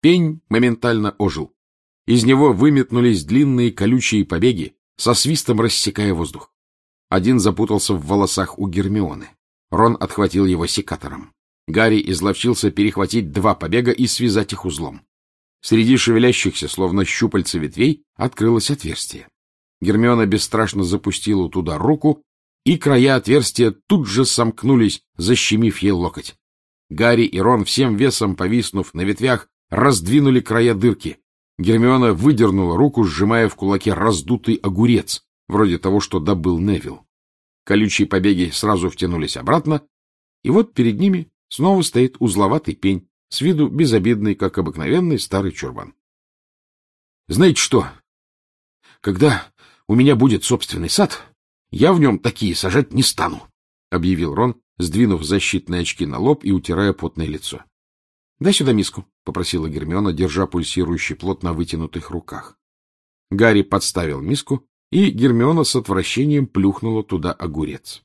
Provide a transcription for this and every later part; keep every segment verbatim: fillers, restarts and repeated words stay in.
Пень моментально ожил. Из него выметнулись длинные колючие побеги, со свистом рассекая воздух. Один запутался в волосах у Гермионы. Рон отхватил его секатором. Гарри изловчился перехватить два побега и связать их узлом. Среди шевелящихся, словно щупальца ветвей, открылось отверстие. Гермиона бесстрашно запустила туда руку, и края отверстия тут же сомкнулись, защемив ей локоть. Гарри и Рон, всем весом повиснув на ветвях, раздвинули края дырки. Гермиона выдернула руку, сжимая в кулаке раздутый огурец, вроде того, что добыл Невилл. Колючие побеги сразу втянулись обратно, и вот перед ними снова стоит узловатый пень, с виду безобидный, как обыкновенный старый чурбан. — Знаете что? Когда у меня будет собственный сад, я в нем такие сажать не стану, — объявил Рон, сдвинув защитные очки на лоб и утирая потное лицо. — Дай сюда миску, — попросила Гермиона, держа пульсирующий плод на вытянутых руках. Гарри подставил миску, и Гермиона с отвращением плюхнула туда огурец.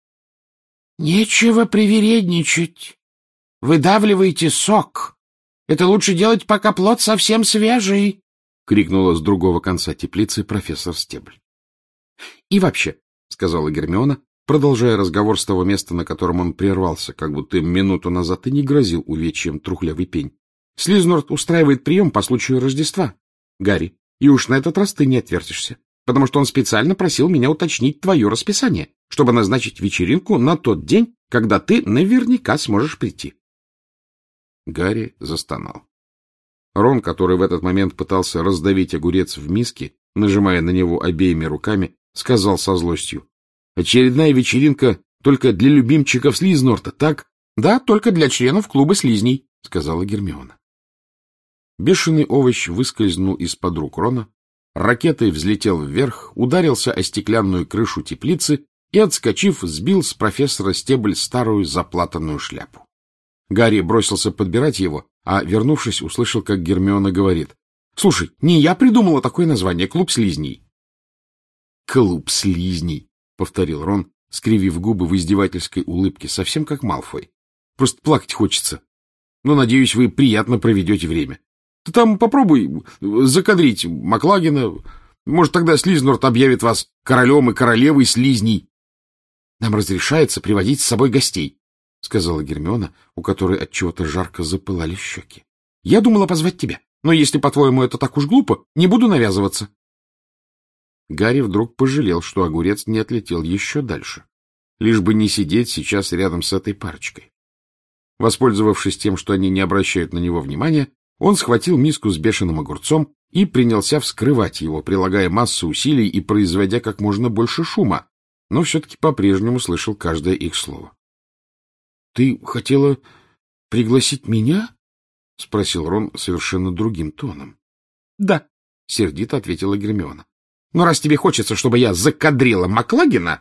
— Нечего привередничать. Выдавливайте сок. Это лучше делать, пока плод совсем свежий, — крикнула с другого конца теплицы профессор Стебль. — И вообще, — сказала Гермиона, продолжая разговор с того места, на котором он прервался, как будто минуту назад и не грозил увечьем трухлявый пень. — Слизнорд устраивает прием по случаю Рождества, Гарри, и уж на этот раз ты не отвертишься, потому что он специально просил меня уточнить твое расписание, чтобы назначить вечеринку на тот день, когда ты наверняка сможешь прийти. Гарри застонал. Рон, который в этот момент пытался раздавить огурец в миске, нажимая на него обеими руками, сказал со злостью: — Очередная вечеринка только для любимчиков Слизнорта, так? — Да, только для членов клуба слизней, — сказала Гермиона. Бешеный овощ выскользнул из-под рук Рона, ракетой взлетел вверх, ударился о стеклянную крышу теплицы и, отскочив, сбил с профессора Стебль старую заплатанную шляпу. Гарри бросился подбирать его, а, вернувшись, услышал, как Гермиона говорит: — Слушай, не я придумала такое название — клуб слизней. — Клуб слизней, — повторил Рон, скривив губы в издевательской улыбке, совсем как Малфой. — Просто плакать хочется. Но, надеюсь, вы приятно проведете время. Ты там попробуй закадрить Маклагина. Может, тогда Слизнорд объявит вас королем и королевой слизней. — Нам разрешается приводить с собой гостей, — сказала Гермиона, у которой отчего-то жарко запылали щеки. — Я думала позвать тебя, но если, по-твоему, это так уж глупо, не буду навязываться. Гарри вдруг пожалел, что огурец не отлетел еще дальше, лишь бы не сидеть сейчас рядом с этой парочкой. Воспользовавшись тем, что они не обращают на него внимания, он схватил миску с бешеным огурцом и принялся вскрывать его, прилагая массу усилий и производя как можно больше шума, но все-таки по-прежнему слышал каждое их слово. — Ты хотела пригласить меня? — спросил Рон совершенно другим тоном. — Да, — сердито ответила Гермиона. — Но раз тебе хочется, чтобы я закадрила Маклагина...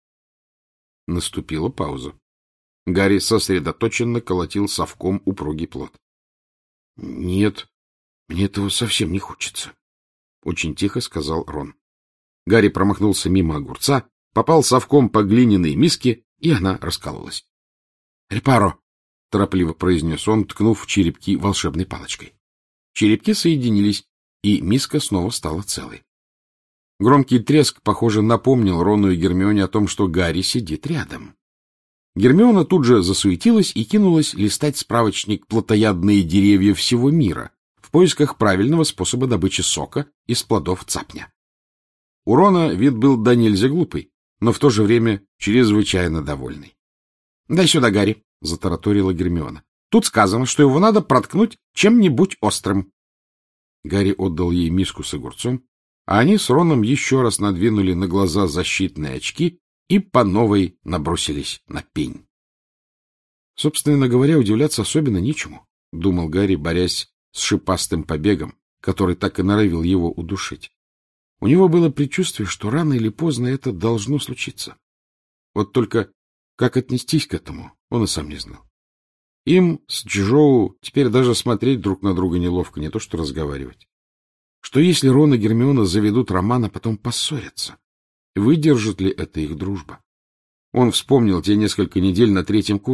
Наступила пауза. Гарри сосредоточенно колотил совком упругий плод. — Нет, мне этого совсем не хочется, — очень тихо сказал Рон. Гарри промахнулся мимо огурца, попал совком по глиняной миске, и она раскололась. — Репаро! — торопливо произнес он, ткнув в черепки волшебной палочкой. Черепки соединились, и миска снова стала целой. Громкий треск, похоже, напомнил Рону и Гермионе о том, что Гарри сидит рядом. Гермиона тут же засуетилась и кинулась листать справочник «Плотоядные деревья всего мира» в поисках правильного способа добычи сока из плодов цапня. У Рона вид был до нельзя глупый, но в то же время чрезвычайно довольный. — Дай сюда, Гарри, — затараторила Гермиона. — Тут сказано, что его надо проткнуть чем-нибудь острым. Гарри отдал ей миску с огурцом, а они с Роном еще раз надвинули на глаза защитные очки и по новой набросились на пень. Собственно говоря, удивляться особенно нечему, — думал Гарри, борясь с шипастым побегом, который так и норовил его удушить. У него было предчувствие, что рано или поздно это должно случиться. Вот только как отнестись к этому, он и сам не знал. Им с Чжоу теперь даже смотреть друг на друга неловко, не то что разговаривать. Что если Рон и Гермиона заведут роман, а потом поссорятся? Выдержит ли это их дружба? Он вспомнил те несколько недель на третьем курсе,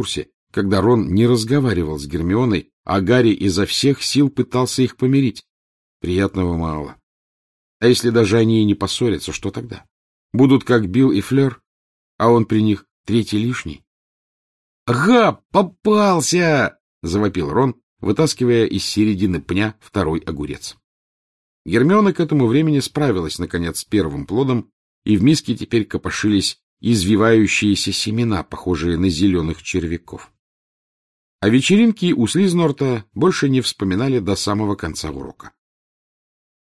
когда Рон не разговаривал с Гермионой, а Гарри изо всех сил пытался их помирить. Приятного мало. А если даже они и не поссорятся, что тогда? Будут как Билл и Флёр, а он при них третий лишний? — Ага, попался! — завопил Рон, вытаскивая из середины пня второй огурец. Гермиона к этому времени справилась, наконец, с первым плодом, и в миске теперь копошились извивающиеся семена, похожие на зеленых червяков. О вечеринке у Слизнорта больше не вспоминали до самого конца урока.